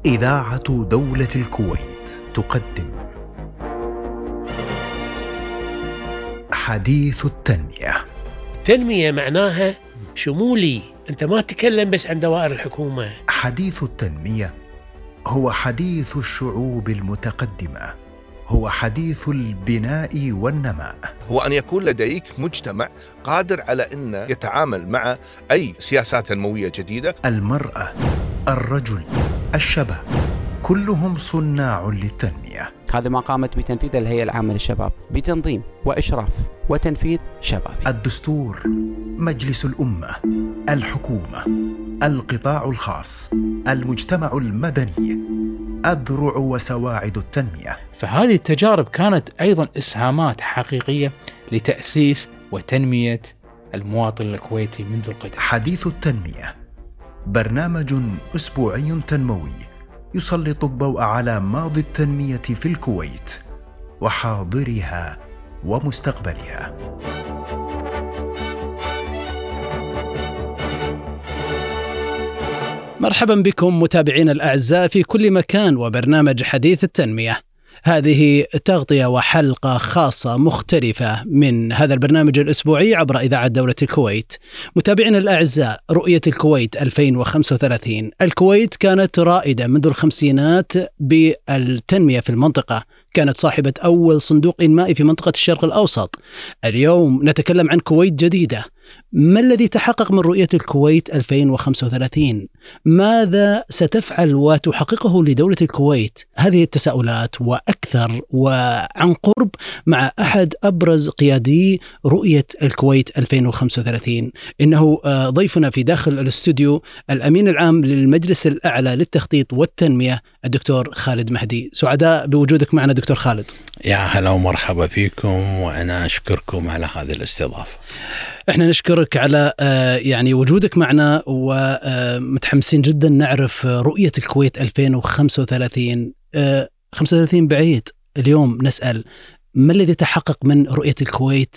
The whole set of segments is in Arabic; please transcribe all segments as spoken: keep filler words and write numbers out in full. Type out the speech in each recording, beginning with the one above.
إذاعة دولة الكويت تقدم حديث التنمية. تنمية معناها شمولي، أنت ما تتكلم بس عن دوائر الحكومة. حديث التنمية هو حديث الشعوب المتقدمة، هو حديث البناء والنماء، هو أن يكون لديك مجتمع قادر على أن يتعامل مع أي سياسات تنموية جديدة. المرأة، الرجل، الشباب، كلهم صناع للتنمية. هذا ما قامت بتنفيذ الهيئة العامة للشباب بتنظيم وإشراف وتنفيذ شبابي. الدستور، مجلس الأمة، الحكومة، القطاع الخاص، المجتمع المدني، أذرع وسواعد التنمية. فهذه التجارب كانت أيضا إسهامات حقيقية لتأسيس وتنمية المواطن الكويتي منذ القدم. حديث التنمية برنامج أسبوعي تنموي يسلط الضوء على ماضي التنمية في الكويت وحاضرها ومستقبلها. مرحبا بكم متابعينا الأعزاء في كل مكان وبرنامج حديث التنمية. هذه تغطية وحلقة خاصة مختلفة من هذا البرنامج الأسبوعي عبر إذاعة دولة الكويت. متابعينا الأعزاء، رؤية الكويت ألفين وخمسة وثلاثين. الكويت كانت رائدة منذ الخمسينات بالتنمية في المنطقة، كانت صاحبة أول صندوق إنمائي في منطقة الشرق الأوسط. اليوم نتكلم عن كويت جديدة. ما الذي تحقق من رؤية الكويت ألفين وخمسة وثلاثين؟ ماذا ستفعل وتحققه لدولة الكويت؟ هذه التساؤلات وأكثر وعن قرب مع أحد أبرز قيادي رؤية الكويت ألفين وخمسة وثلاثين. إنه ضيفنا في داخل الاستوديو الأمين العام للمجلس الأعلى للتخطيط والتنمية الدكتور خالد مهدي. سعداء بوجودك معنا دكتور خالد. يا هلا ومرحبا فيكم، وأنا أشكركم على هذه الاستضافة. احنا نشكرك على يعني وجودك معنا، ومتحمسين جدا نعرف رؤية الكويت ألفين وخمسة وثلاثين. خمسة وثلاثين بعيد، اليوم نسأل ما الذي تحقق من رؤية الكويت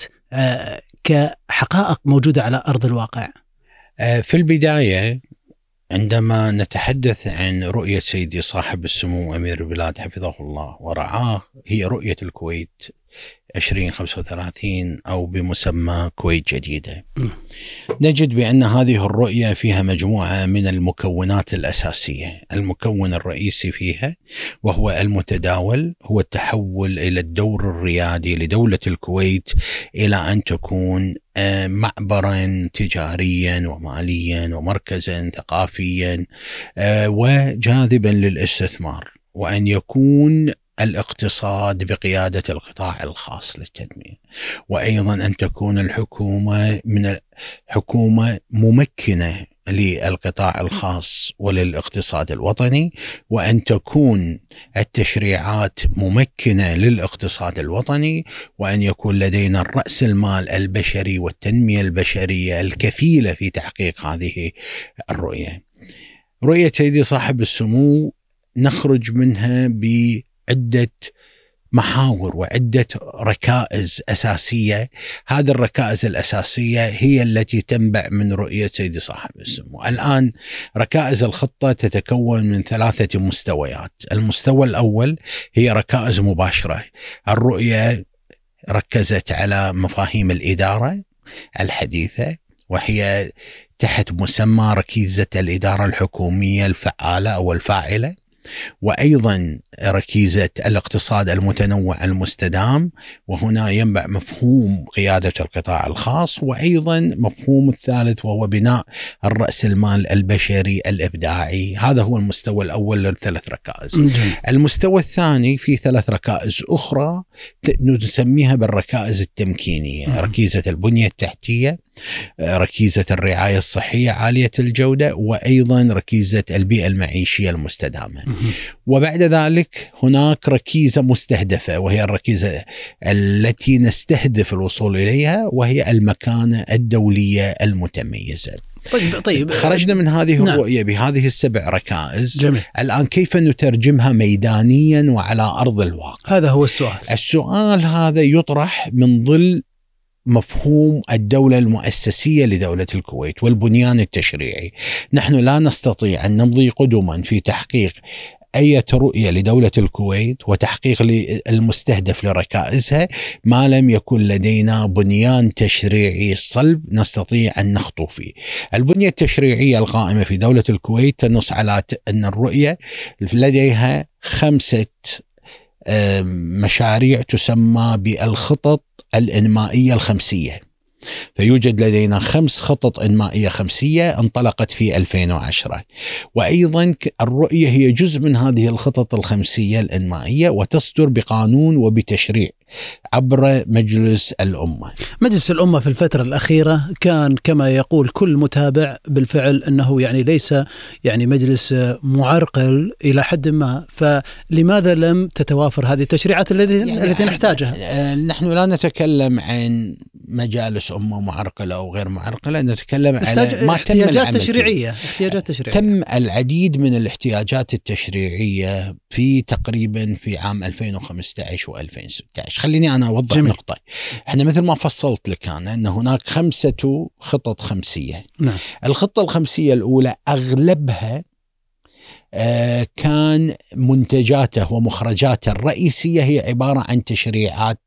كحقائق موجودة على أرض الواقع؟ في البداية عندما نتحدث عن رؤية سيدي صاحب السمو أمير البلاد حفظه الله ورعاه، هي رؤية الكويت عشرين خمسة وثلاثين أو بمسمى كويت جديدة. م. نجد بأن هذه الرؤية فيها مجموعة من المكونات الأساسية. المكون الرئيسي فيها وهو المتداول هو التحول إلى الدور الريادي لدولة الكويت إلى أن تكون معبرا تجاريا وماليا ومركزا ثقافيا وجاذبا للاستثمار، وأن يكون الاقتصاد بقيادة القطاع الخاص للتنمية، وأيضا أن تكون الحكومة من حكومة ممكنة للقطاع الخاص وللاقتصاد الوطني، وأن تكون التشريعات ممكنة للاقتصاد الوطني، وأن يكون لدينا الرأس المال البشري والتنمية البشرية الكفيلة في تحقيق هذه الرؤية. رؤية سيدي صاحب السمو نخرج منها ب عدة محاور وعدة ركائز أساسية. هذه الركائز الأساسية هي التي تنبع من رؤية سيدي صاحب السمو. الآن ركائز الخطة تتكون من ثلاثة مستويات. المستوى الأول هي ركائز مباشرة. الرؤية ركزت على مفاهيم الإدارة الحديثة، وهي تحت مسمى ركيزة الإدارة الحكومية الفعالة أو الفاعلة، وأيضا ركيزة الاقتصاد المتنوع المستدام، وهنا ينبع مفهوم قيادة القطاع الخاص، وأيضا مفهوم الثالث وهو بناء الرأس المال البشري الإبداعي. هذا هو المستوى الأول للثلاث ركائز. المستوى الثاني في ثلاث ركائز أخرى نسميها بالركائز التمكينية. ركيزة البنية التحتية، ركيزة الرعاية الصحية عالية الجودة، وأيضا ركيزة البيئة المعيشية المستدامة. وبعد ذلك هناك ركيزة مستهدفة، وهي الركيزة التي نستهدف الوصول إليها، وهي المكانة الدولية المتميزة. طيب طيب خرجنا من هذه نعم. الرؤية بهذه السبع ركائز. جميل. الآن كيف نترجمها ميدانيا وعلى أرض الواقع؟ هذا هو السؤال. السؤال هذا يطرح من ظل مفهوم الدولة المؤسسية لدولة الكويت والبنيان التشريعي. نحن لا نستطيع أن نمضي قدما في تحقيق أي رؤية لدولة الكويت وتحقيق المستهدف لركائزها ما لم يكن لدينا بنيان تشريعي صلب نستطيع أن نخطو فيه. البنية التشريعية القائمة في دولة الكويت تنص على أن الرؤية لديها خمسة مشاريع تسمى بالخطط الإنمائية الخمسية. فيوجد لدينا خمس خطط إنمائية خمسية انطلقت في ألفين وعشرة، وأيضا الرؤية هي جزء من هذه الخطط الخمسية الإنمائية وتصدر بقانون وبتشريع عبر مجلس الأمة. مجلس الأمة في الفترة الأخيرة كان كما يقول كل متابع بالفعل أنه يعني ليس يعني مجلس معرقل إلى حد ما، فلماذا لم تتوافر هذه التشريعات التي يعني التي نحتاجها؟ نحن لا نتكلم عن مجالس أمة معرقلة أو غير معرقلة، نتكلم على ما تم احتياجات تشريعية. احتياجات تشريعية تم العديد من الاحتياجات التشريعية في تقريبا في عام ألفين وخمسة عشر وألفين وستة عشر. خليني أنا أوضح جميل. نقطة. احنا مثل ما فصلت لك أنا أن هناك خمسة خطط خمسية. نعم. الخطة الخمسية الأولى أغلبها آه كان منتجاته ومخرجاته الرئيسية هي عبارة عن تشريعات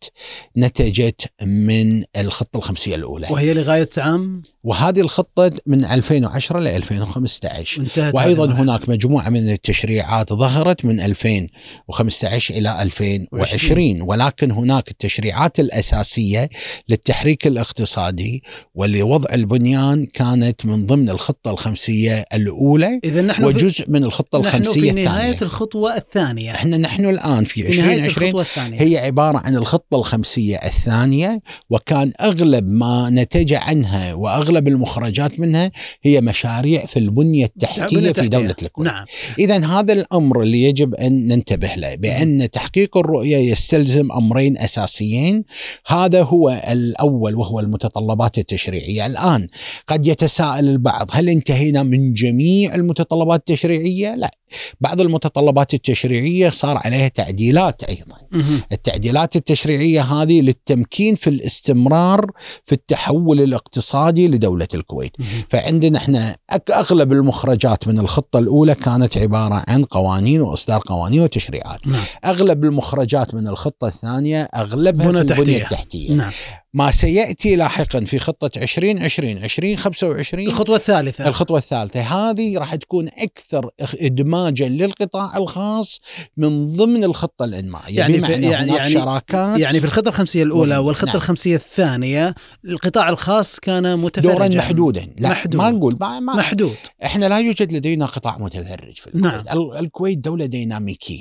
نتجت من الخطة الخمسية الأولى، وهي لغاية عام، وهذه الخطة من ألفين وعشرة ل ألفين وخمسة عشر. وأيضا هناك مجموعة من التشريعات ظهرت من ألفين وخمسة عشر إلى ألفين وعشرين، ولكن هناك التشريعات الأساسية للتحريك الاقتصادي ولوضع البنيان كانت من ضمن الخطة الخمسية الأولى وجزء من الخطة الخمسية الثانية. نحن في نهاية الخطوة الثانية. احنا نحن الآن في عشرين عشرين هي عبارة عن الخطة الخمسية الثانية، وكان أغلب ما نتج عنها وأغلب المخرجات منها هي مشاريع في البنية التحتية في دولة الكويت. نعم. إذن هذا الأمر اللي يجب أن ننتبه له، بأن تحقيق الرؤية يستلزم أمرين أساسيين. هذا هو الأول وهو المتطلبات التشريعية. الآن قد يتساءل البعض هل انتهينا من جميع المتطلبات التشريعية؟ لا، بعض المتطلبات التشريعية صار عليها تعديلات أيضا. التعديلات التشريعية هذه للتمكين في الاستمرار في التحول الاقتصادي لدولة الكويت. فعندنا احنا أغلب المخرجات من الخطة الأولى كانت عبارة عن قوانين وإصدار قوانين وتشريعات. أغلب المخرجات من الخطة الثانية أغلبها في البنية التحتية. نعم. ما سيأتي لاحقا في خطة عشرين عشرين عشرين خمسة وعشرين الخطوة الثالثة الخطوة الثالثة هذه راح تكون أكثر إدماجا للقطاع الخاص من ضمن الخطة الإنمائية. يعني في يعني يعني شراكات يعني في الخطة الخمسية الأولى والخطة نعم. الخمسية الثانية القطاع الخاص كان متفرجا دورا محدودا. لا محدود. ما نقول ما ما محدود. احنا لا يوجد لدينا قطاع متفرج في الكويت. نعم. الكويت دولة ديناميكية،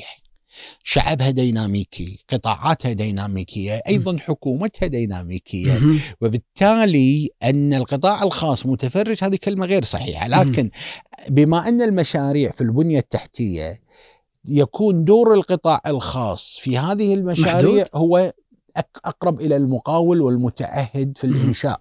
شعبها ديناميكي، قطاعاتها ديناميكية، أيضا حكومتها ديناميكية، وبالتالي أن القطاع الخاص متفرج هذه كلمة غير صحيحة. لكن بما أن المشاريع في البنية التحتية يكون دور القطاع الخاص في هذه المشاريع محدود. هو أقرب إلى المقاول والمتعهد في الإنشاء.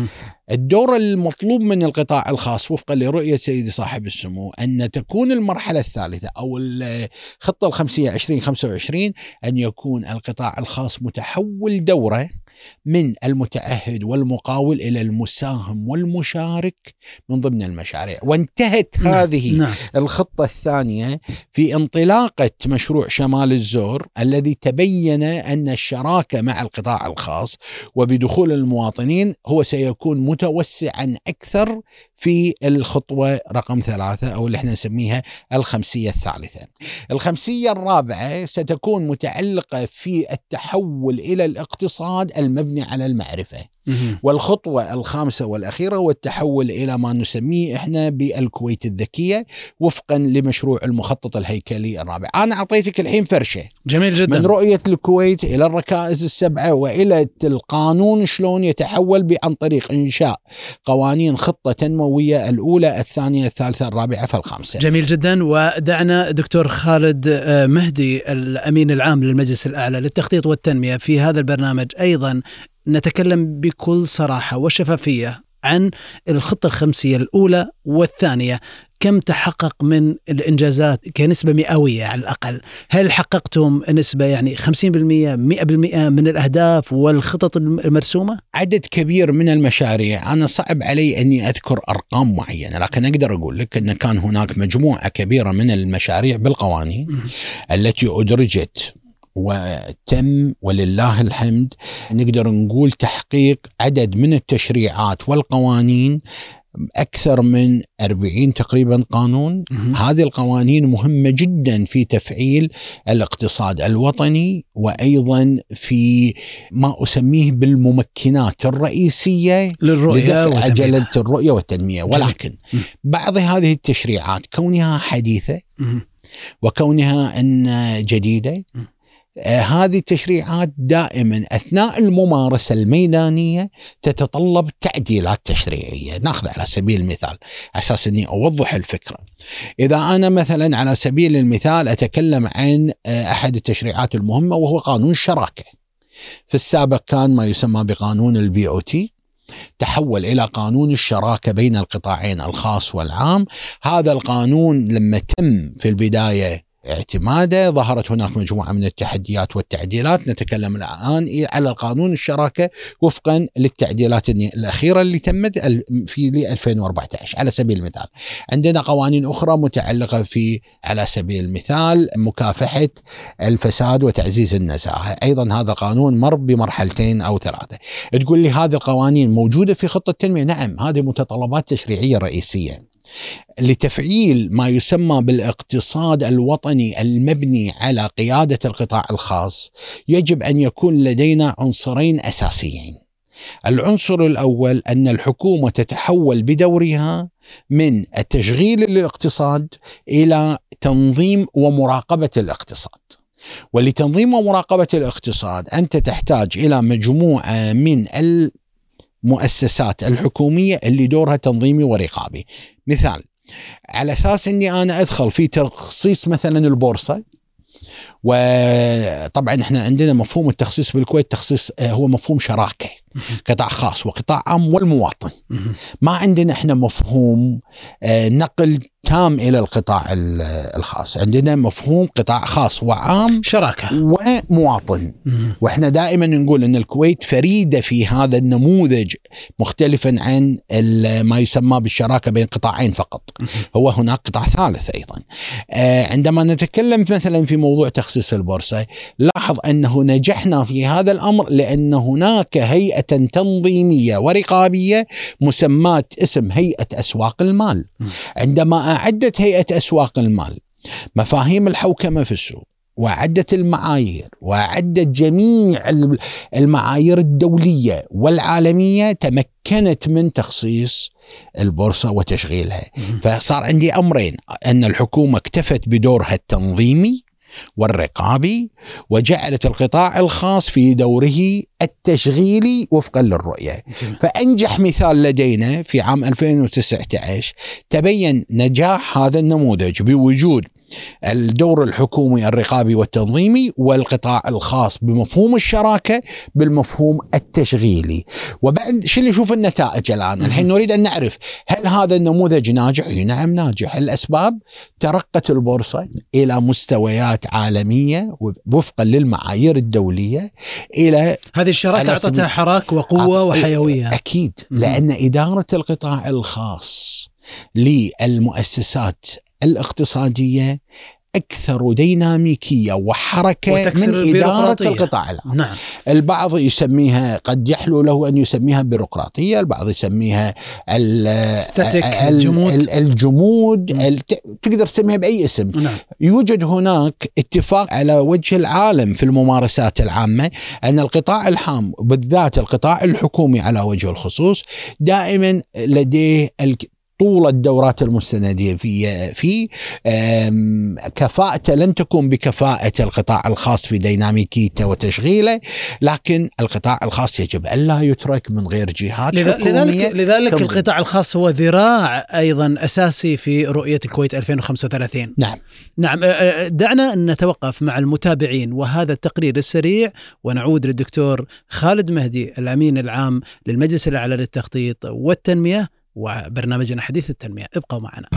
الدور المطلوب من القطاع الخاص وفقا لرؤية سيدي صاحب السمو أن تكون المرحلة الثالثة أو الخطة الخمسية عشرين خمسة وعشرين أن يكون القطاع الخاص متحول دوره من المتعهد والمقاول إلى المساهم والمشارك من ضمن المشاريع. وانتهت نعم. هذه نعم. الخطة الثانية في انطلاقة مشروع شمال الزور الذي تبين أن الشراكة مع القطاع الخاص وبدخول المواطنين هو سيكون متوسعا أكثر في الخطوة رقم ثلاثة أو اللي احنا نسميها الخمسية الثالثة. الخمسية الرابعة ستكون متعلقة في التحول إلى الاقتصاد المبني على المعرفة. والخطوة الخامسة والأخيرة هو التحول إلى ما نسميه إحنا بالكويت الذكية وفقا لمشروع المخطط الهيكلي الرابع. أنا أعطيتك الحين فرشة جميل جدا من رؤية الكويت إلى الركائز السبعة وإلى القانون شلون يتحول عن طريق إنشاء قوانين خطة تنموية الأولى الثانية الثالثة الرابعة فالخامسة. جميل جدا. ودعنا دكتور خالد مهدي الأمين العام للمجلس الأعلى للتخطيط والتنمية في هذا البرنامج أيضا نتكلم بكل صراحة وشفافية عن الخطة الخمسية الأولى والثانية، كم تحقق من الإنجازات كنسبة مئوية على الأقل؟ هل حققتم نسبة يعني خمسين بالمئة مئة بالمئة من الأهداف والخطط المرسومة؟ عدد كبير من المشاريع، أنا صعب علي أني أذكر أرقام معينة، لكن أقدر أقول لك أن كان هناك مجموعة كبيرة من المشاريع بالقوانين التي أدرجت وتم ولله الحمد. نقدر نقول تحقيق عدد من التشريعات والقوانين، أكثر من أربعين تقريبا قانون. هذه القوانين مهمة جدا في تفعيل الاقتصاد الوطني، وأيضا في ما أسميه بالممكنات الرئيسية للرؤية لدفع عجلة الرؤية والتنمية. ولكن بعض هذه التشريعات كونها حديثة وكونها أن جديدة، آه هذه التشريعات دائما أثناء الممارسة الميدانية تتطلب تعديلات تشريعية. نأخذ على سبيل المثال أساس أني أوضح الفكرة. إذا أنا مثلا على سبيل المثال أتكلم عن آه أحد التشريعات المهمة وهو قانون الشراكة. في السابق كان ما يسمى بقانون البي أو تي، تحول إلى قانون الشراكة بين القطاعين الخاص والعام. هذا القانون لما تم في البداية اعتماده ظهرت هناك مجموعة من التحديات والتعديلات. نتكلم الآن على القانون الشراكة وفقا للتعديلات الأخيرة اللي تمت في ألفين وأربعة عشر. على سبيل المثال عندنا قوانين أخرى متعلقة في على سبيل المثال مكافحة الفساد وتعزيز النزاهة. أيضا هذا القانون مر بمرحلتين أو ثلاثة. تقول لي هذه القوانين موجودة في خطة التنمية؟ نعم، هذه متطلبات تشريعية رئيسية لتفعيل ما يسمى بالاقتصاد الوطني المبني على قيادة القطاع الخاص. يجب أن يكون لدينا عنصرين أساسيين. العنصر الأول أن الحكومة تتحول بدورها من التشغيل للاقتصاد إلى تنظيم ومراقبة الاقتصاد. ولتنظيم ومراقبة الاقتصاد أنت تحتاج إلى مجموعة من المؤسسات الحكومية اللي دورها تنظيمي ورقابي. مثال، على أساس أني أنا أدخل في تخصيص مثلا البورصة، وطبعا احنا عندنا مفهوم التخصيص بالكويت تخصيص هو مفهوم شراكة، قطاع خاص وقطاع عام والمواطن. ما عندنا احنا مفهوم نقل تام إلى القطاع الخاص، عندنا مفهوم قطاع خاص وعام شراكة ومواطن. واحنا دائما نقول ان الكويت فريدة في هذا النموذج مختلفا عن ما يسمى بالشراكة بين قطاعين فقط. هو هناك قطاع ثالث أيضا. عندما نتكلم مثلا في موضوع تخصيص البورصة، لاحظ أنه نجحنا في هذا الأمر لأن هناك هيئة تنظيمية ورقابية مسماة اسم هيئة أسواق المال. عندما أعدت هيئة أسواق المال مفاهيم الحوكمة في السوق وعدت المعايير وعدت جميع المعايير الدولية والعالمية، تمكنت من تخصيص البورصة وتشغيلها. فصار عندي أمرين: أن الحكومة اكتفت بدورها التنظيمي والرقابي وجعلت القطاع الخاص في دوره التشغيلي وفقا للرؤية. فأنجح مثال لدينا في عام ألفين وتسعة عشر تبين نجاح هذا النموذج بوجود الدور الحكومي الرقابي والتنظيمي والقطاع الخاص بمفهوم الشراكة بالمفهوم التشغيلي. وبعد شو اللي نشوف النتائج الآن؟ الحين نريد أن نعرف هل هذا النموذج ناجح؟ نعم ناجح. الأسباب: ترقت البورصة إلى مستويات عالمية وفقا للمعايير الدولية. إلى هذه الشراكة أعطتها حراك وقوة وحيوية. أكيد، لأن إدارة القطاع الخاص للمؤسسات الاقتصادية أكثر ديناميكية وحركة من إدارة القطاع العام. نعم. البعض يسميها، قد يحلو له أن يسميها بيروقراطية، البعض يسميها الجمود, الجمود. تقدر تسميها بأي اسم. نعم. يوجد هناك اتفاق على وجه العالم في الممارسات العامة أن القطاع العام بالذات القطاع الحكومي على وجه الخصوص دائما لديه طول الدورات المستندية في في كفاءته لن تكون بكفاءة القطاع الخاص في ديناميكيته وتشغيله، لكن القطاع الخاص يجب ألا يترك من غير جهات لذلك لذلك كم... القطاع الخاص هو ذراع أيضا أساسي في رؤية الكويت ألفين وخمسة وثلاثين. نعم نعم. دعنا نتوقف مع المتابعين وهذا التقرير السريع ونعود للدكتور خالد مهدي الأمين العام للمجلس الأعلى للتخطيط والتنمية وبرنامجنا حديث التنمية. ابقوا معنا.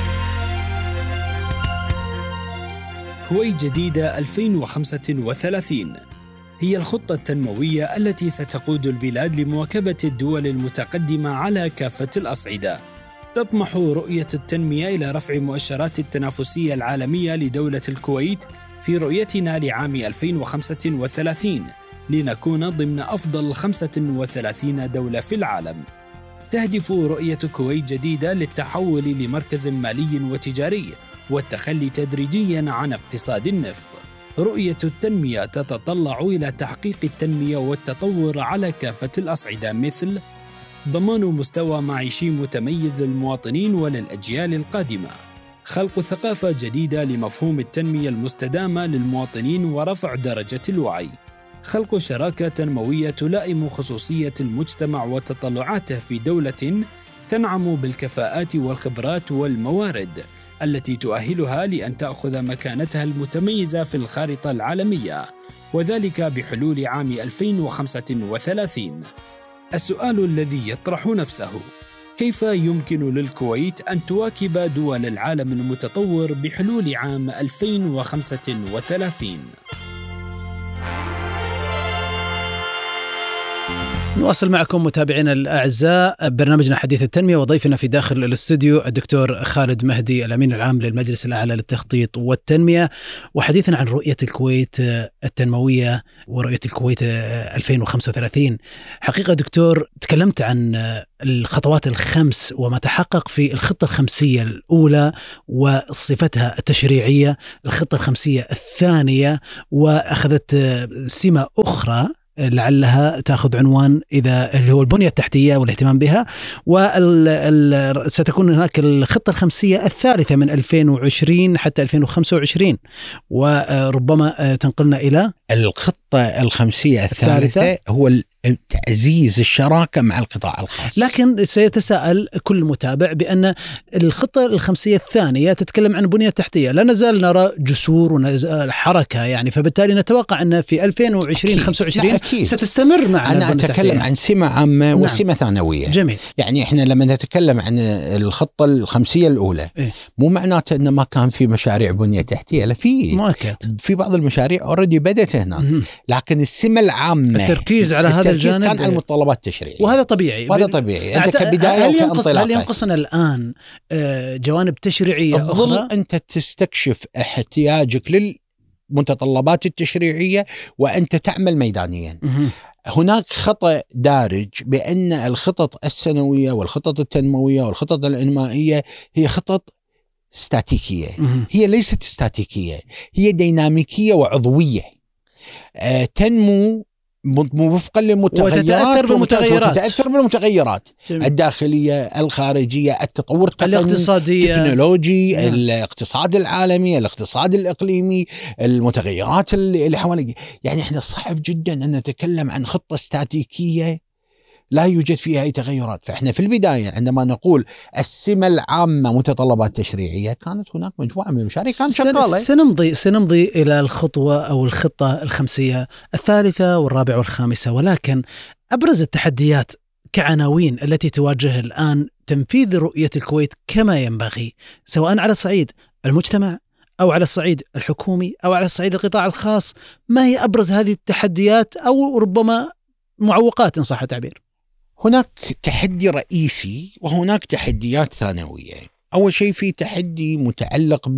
كويت جديدة ألفين وخمسة وثلاثين هي الخطة التنموية التي ستقود البلاد لمواكبة الدول المتقدمة على كافة الأصعدة. تطمح رؤية التنمية إلى رفع مؤشرات التنافسية العالمية لدولة الكويت في رؤيتنا لعام ألفين وخمسة وثلاثين لنكون ضمن أفضل خمسة وثلاثين دولة في العالم. تهدف رؤية كويت جديدة للتحول لمركز مالي وتجاري والتخلي تدريجياً عن اقتصاد النفط. رؤية التنمية تتطلع إلى تحقيق التنمية والتطور على كافة الأصعدة، مثل ضمان مستوى معيشي متميز للمواطنين وللأجيال القادمة، خلق ثقافة جديدة لمفهوم التنمية المستدامة للمواطنين ورفع درجة الوعي، خلق شراكة تنموية تلائم خصوصية المجتمع وتطلعاته في دولة تنعم بالكفاءات والخبرات والموارد التي تؤهلها لأن تأخذ مكانتها المتميزة في الخارطة العالمية، وذلك بحلول عام ألفين وخمسة وثلاثين. السؤال الذي يطرح نفسه: كيف يمكن للكويت أن تواكب دول العالم المتطور بحلول عام ألفين وخمسة وثلاثين؟ نواصل معكم متابعينا الأعزاء برنامجنا حديث التنمية، وضيفنا في داخل الاستوديو الدكتور خالد مهدي الأمين العام للمجلس الأعلى للتخطيط والتنمية، وحديثنا عن رؤية الكويت التنموية ورؤية الكويت ألفين وخمسة وثلاثين. حقيقة دكتور تكلمت عن الخطوات الخمس وما تحقق في الخطة الخمسية الأولى وصفتها التشريعية، الخطة الخمسية الثانية وأخذت سمة أخرى لعلها تأخذ عنوان إذا اللي هو البنية التحتية والاهتمام بها، وستكون هناك الخطة الخمسية الثالثة من ألفين وعشرين حتى ألفين وخمسة وعشرين، وربما تنقلنا إلى الخطة الخمسية الثالثة, الثالثة هو تعزيز الشراكة مع القطاع الخاص. لكن سيتساءل كل متابع بأن الخطة الخمسية الثانية تتكلم عن بنية تحتية، لا نزال نرى جسور ونزال حركة يعني، فبالتالي نتوقع أن في ألفين وعشرين خمسة وعشرين ستستمر معنا. أنا أتكلم عن سمة عامة وسمة ثانوية. جميل. يعني إحنا لما نتكلم عن الخطة الخمسية الأولى إيه؟ مو معناته أن ما كان في مشاريع بنية تحتية، لا، في مؤكد في بعض المشاريع أوريدي بدأت هنا، م- لكن السمة العامة التركيز على هذا الجانب كان على المتطلبات التشريعية، وهل طبيعي وهذا طبيعي. أنت كبداية هل ينقص هل ينقصنا الآن جوانب تشريعية أخرى؟ أنت تستكشف احتياجك للمتطلبات التشريعية وأنت تعمل ميدانيا. هناك خطأ دارج بأن الخطط السنوية والخطط التنموية والخطط الإنمائية هي خطط استاتيكية. هي ليست استاتيكية، هي ديناميكية وعضوية، آه تنمو وفقا للمتغيرات وتتأثر بالمتغيرات وتتأثر بالمتغيرات الداخلية الخارجية، التطور الاقتصادي، التكنولوجي، الاقتصاد العالمي، الاقتصاد الإقليمي، المتغيرات اللي حوالي. يعني احنا صعب جدا أن نتكلم عن خطة استاتيكية لا يوجد فيها أي تغيرات. فإحنا في البداية عندما نقول السمة العامة متطلبات تشريعية، كانت هناك مجموعة من المشاريع كانت شغالة. سنمضي سنمضي إلى الخطوة أو الخطة الخمسية الثالثة والرابعة والخامسة، ولكن أبرز التحديات كعناوين التي تواجه الآن تنفيذ رؤية الكويت كما ينبغي، سواء على صعيد المجتمع أو على الصعيد الحكومي أو على الصعيد القطاع الخاص، ما هي أبرز هذه التحديات أو ربما معوقات إن صح التعبير؟ هناك تحدي رئيسي وهناك تحديات ثانوية. أول شيء في تحدي متعلق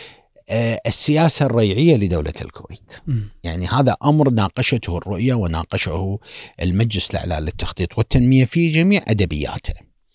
بالسياسة الريعية لدولة الكويت. م. يعني هذا أمر ناقشته الرؤية وناقشه المجلس الأعلى للتخطيط والتنمية في جميع أدبياته.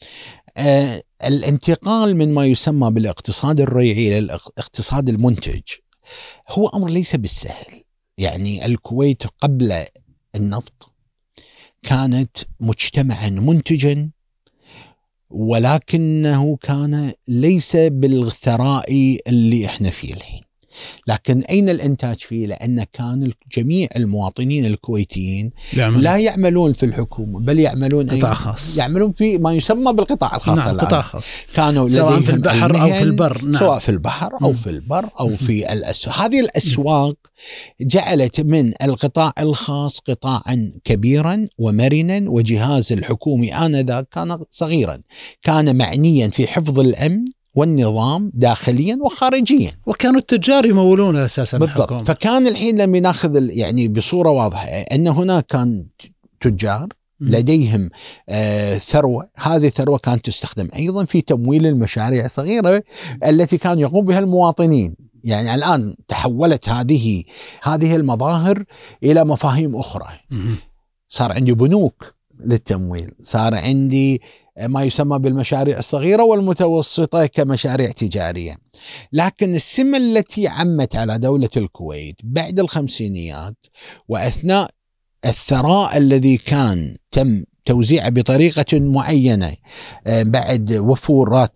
آه الانتقال من ما يسمى بالاقتصاد الريعي للاقتصاد المنتج هو أمر ليس بالسهل. يعني الكويت قبل النفط كانت مجتمعا منتجا ولكنه كان ليس بالثراء اللي احنا فيه الحين. لكن أين الإنتاج فيه؟ لأن كان جميع المواطنين الكويتيين يعمل. لا يعملون في الحكومة بل يعملون قطاع خاص، يعملون في ما يسمى بالقطاع الخاص. نعم قطاع خاص، كانوا سواء في البحر أو في البر. نعم. سواء في البحر أو م. في البر أو م. في الأسواق. هذه الأسواق جعلت من القطاع الخاص قطاعا كبيرا ومرنا، وجهاز الحكومي آنذاك كان صغيرا، كان معنيا في حفظ الأمن والنظام داخليا وخارجيا، وكانوا التجار يمولون اساسا بالضبط. فكان الحين لما ناخذ يعني بصوره واضحه ان هناك كان تجار لديهم آه ثروه، هذه الثروه كانت تستخدم ايضا في تمويل المشاريع الصغيره التي كان يقوم بها المواطنين. يعني الان تحولت هذه هذه المظاهر الى مفاهيم اخرى. صار عندي بنوك للتمويل، صار عندي ما يسمى بالمشاريع الصغيرة والمتوسطة كمشاريع تجارية. لكن السمة التي عمت على دولة الكويت بعد الخمسينيات وأثناء الثراء الذي كان تم توزيعه بطريقة معينة بعد وفورات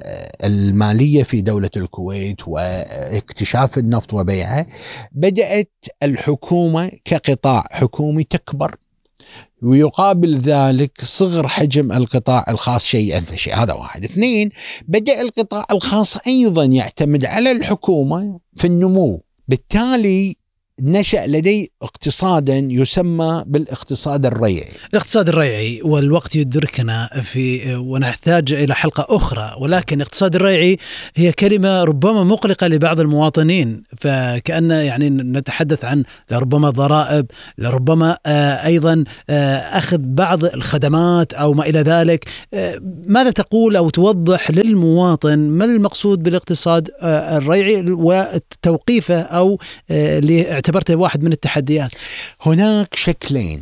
المالية في دولة الكويت واكتشاف النفط وبيعه، بدأت الحكومة كقطاع حكومي تكبر، ويقابل ذلك صغر حجم القطاع الخاص شيئا فشيء. هذا واحد. اثنين، بدأ القطاع الخاص أيضا يعتمد على الحكومة في النمو، بالتالي نشأ لدي اقتصادا يسمى بالاقتصاد الريعي. الاقتصاد الريعي، والوقت يدركنا في ونحتاج إلى حلقة أخرى، ولكن الاقتصاد الريعي هي كلمة ربما مقلقة لبعض المواطنين، فكأن يعني نتحدث عن لربما ضرائب، لربما أيضا أخذ بعض الخدمات أو ما إلى ذلك. ماذا تقول أو توضح للمواطن ما المقصود بالاقتصاد الريعي وتوقيفه أو اللي اعتبرته واحد من التحديات؟ هناك شكلين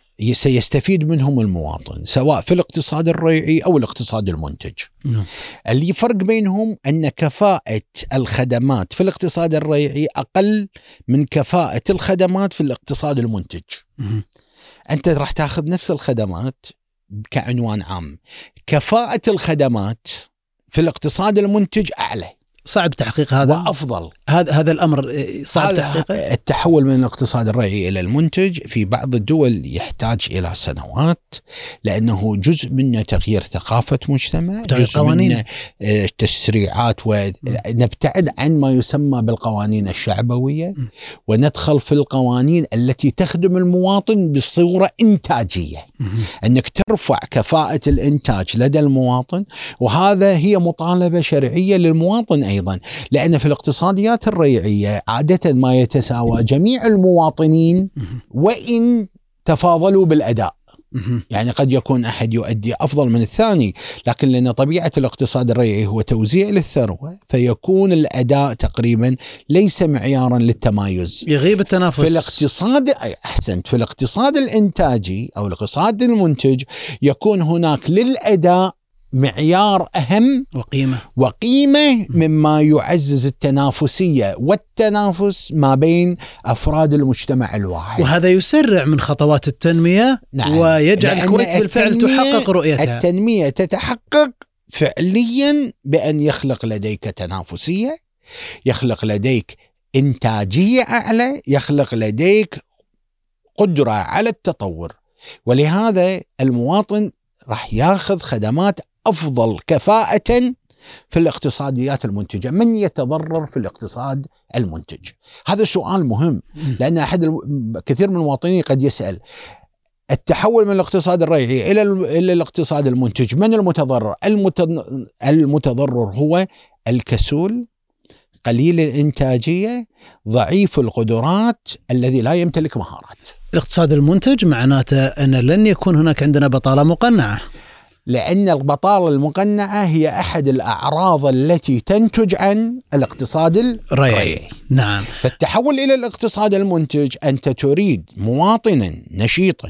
سيستفيد منهم المواطن سواء في الاقتصاد الريعي أو الاقتصاد المنتج. م. اللي فرق بينهم أن كفاءة الخدمات في الاقتصاد الريعي أقل من كفاءة الخدمات في الاقتصاد المنتج. م. أنت راح تأخذ نفس الخدمات كعنوان عام، كفاءة الخدمات في الاقتصاد المنتج أعلى. صعب تحقيق هذا وأفضل. هذا هذا الأمر صعب تحقيقه. التحول من الاقتصاد الريعي إلى المنتج في بعض الدول يحتاج إلى سنوات، لأنه جزء منه تغيير ثقافة مجتمع، جزء قوانين. منه تشريعات، ونبتعد عن ما يسمى بالقوانين الشعبوية وندخل في القوانين التي تخدم المواطن بصورة إنتاجية، أنك ترفع كفاءة الإنتاج لدى المواطن، وهذا هي مطالبة شرعية للمواطن أيضا، لأن في الاقتصاديات الريعية عادة ما يتساوى جميع المواطنين وإن تفاضلوا بالأداء. يعني قد يكون أحد يؤدي أفضل من الثاني، لكن لأن طبيعة الاقتصاد الريعي هو توزيع للثروة، فيكون الأداء تقريبا ليس معيارا للتمايز، يغيب التنافس. في الاقتصاد أحسنت في الاقتصاد الإنتاجي أو الاقتصاد المنتج يكون هناك للأداء معيار أهم وقيمة وقيمة مما يعزز التنافسية والتنافس ما بين أفراد المجتمع الواحد، وهذا يسرع من خطوات التنمية. نعم. ويجعل الكويت بالفعل تحقق رؤيتها. التنمية تتحقق فعليا بأن يخلق لديك تنافسية، يخلق لديك إنتاجية أعلى، يخلق لديك قدرة على التطور. ولهذا المواطن راح ياخذ خدمات أفضل كفاءة في الاقتصاديات المنتجة. من يتضرر في الاقتصاد المنتج؟ هذا سؤال مهم، لأن أحد الم... كثير من المواطنين قد يسأل التحول من الاقتصاد الريعي إلى إلى الاقتصاد المنتج، من المتضرر؟ المت... المتضرر هو الكسول، قليل الإنتاجية، ضعيف القدرات، الذي لا يمتلك مهارات. الاقتصاد المنتج معناته أن لن يكون هناك عندنا بطالة مقنعة، لأن البطالة المقنعة هي أحد الأعراض التي تنتج عن الاقتصاد الريعي. نعم. فالتحول إلى الاقتصاد المنتج أنت تريد مواطنا نشيطا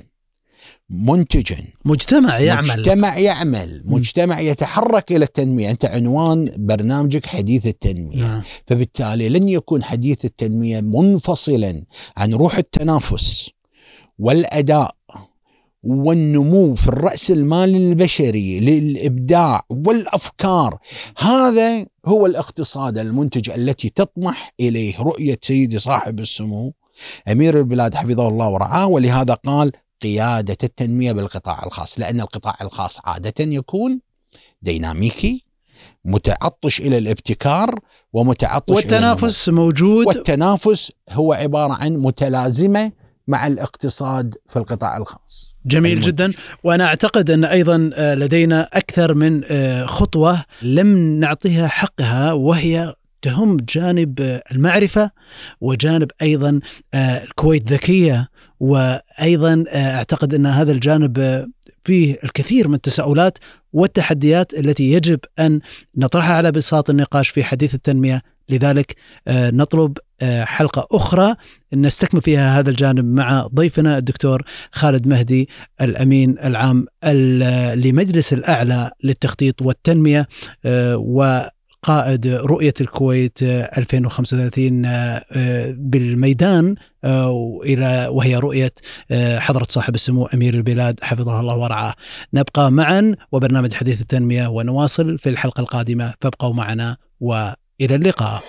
منتجا، مجتمع يعمل مجتمع يعمل مجتمع يتحرك إلى التنمية. أنت عنوان برنامجك حديث التنمية. نعم. فبالتالي لن يكون حديث التنمية منفصلا عن روح التنافس والأداء والنمو في الرأس المالي البشري للإبداع والأفكار. هذا هو الاقتصاد المنتج التي تطمح إليه رؤية سيدي صاحب السمو أمير البلاد حفظه الله ورعاه. ولهذا قال قيادة التنمية بالقطاع الخاص، لأن القطاع الخاص عادة يكون ديناميكي، متعطش إلى الابتكار ومتعطش والتنافس إلى موجود. والتنافس هو عبارة عن متلازمة مع الاقتصاد في القطاع الخاص. جميل المنتج. جدا. وأنا أعتقد أن أيضا لدينا أكثر من خطوة لم نعطيها حقها، وهي تهم جانب المعرفة وجانب أيضا الكويت ذكية، وأيضا أعتقد أن هذا الجانب فيه الكثير من التساؤلات والتحديات التي يجب أن نطرحها على بساط النقاش في حديث التنمية. لذلك نطلب حلقة أخرى نستكمل فيها هذا الجانب مع ضيفنا الدكتور خالد مهدي، الأمين العام لمجلس الأعلى للتخطيط والتنمية وقائد رؤية الكويت ألفين وخمسة وثلاثين بالميدان، إلى وهي رؤية حضرة صاحب السمو أمير البلاد حفظه الله ورعاه. نبقى معا وبرنامج حديث التنمية ونواصل في الحلقة القادمة، فابقوا معنا وإلى اللقاء.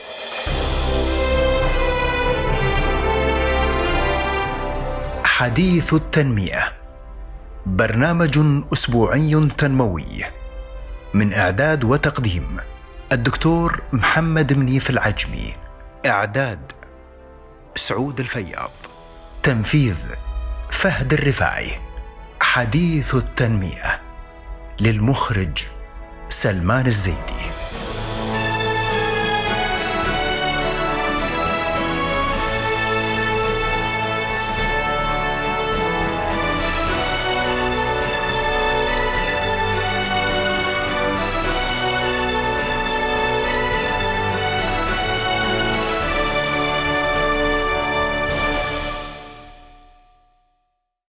حديث التنمية، برنامج أسبوعي تنموي، من إعداد وتقديم الدكتور محمد منيف العجمي، إعداد سعود الفياض، تنفيذ فهد الرفاعي. حديث التنمية للمخرج سلمان الزيدي.